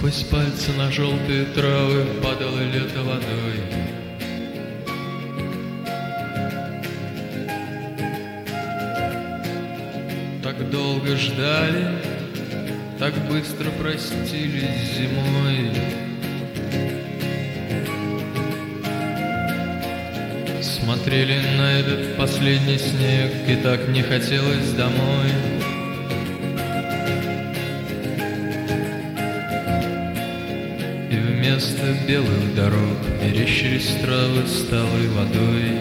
Сквозь пальцы на желтые травы падало лето водой. Так долго ждали, так быстро простились зимой. Смотрели на этот последний снег, и так не хотелось домой. И вместо белых дорог мерещились травы с талой водой.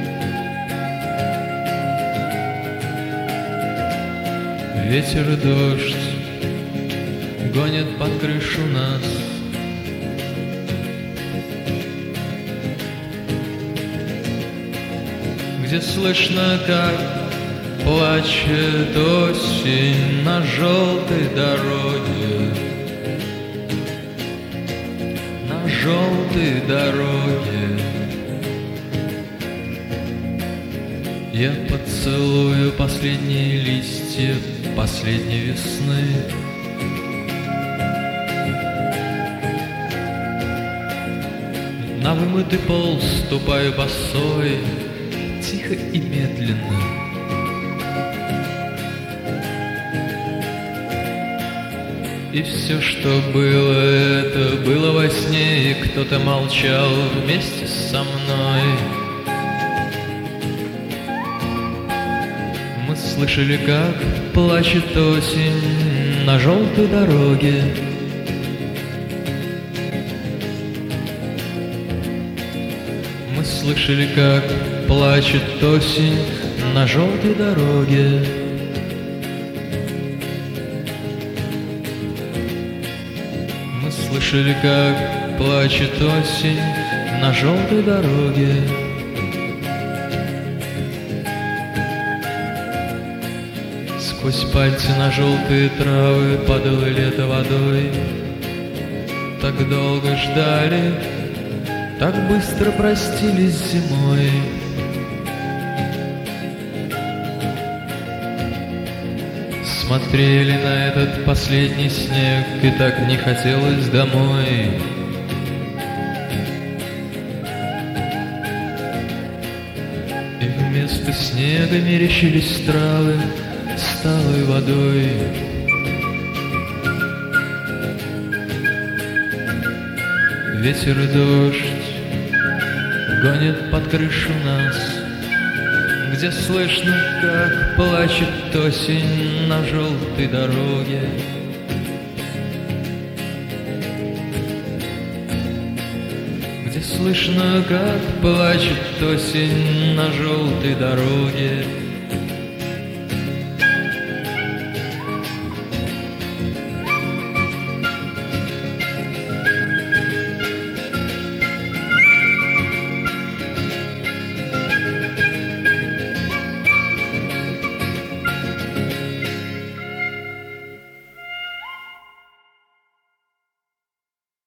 Ветер и дождь гонят под крышу нас. Где слышно, как плачет осень на желтой дороге, на желтой дороге. Я поцелую последние листья последней весны. На вымытый пол ступаю босой, тихо и медленно. И все, что было, это было во сне, и кто-то молчал вместе со мной. Мы слышали, как плачет осень на желтой дороге. Мы слышали, как плачет осень на желтой дороге. Мы слышали, как плачет осень на желтой дороге. Сквозь пальцы на желтые травы падало лето водой. Так долго ждали, так быстро простились зимой. Смотрели на этот последний снег, и так не хотелось домой. И вместо снега мерещились травы с талой водой. Ветер и дождь гонят под крышу нас, где слышно, как плачет осень на желтой дороге. Где слышно, как плачет осень на желтой дороге.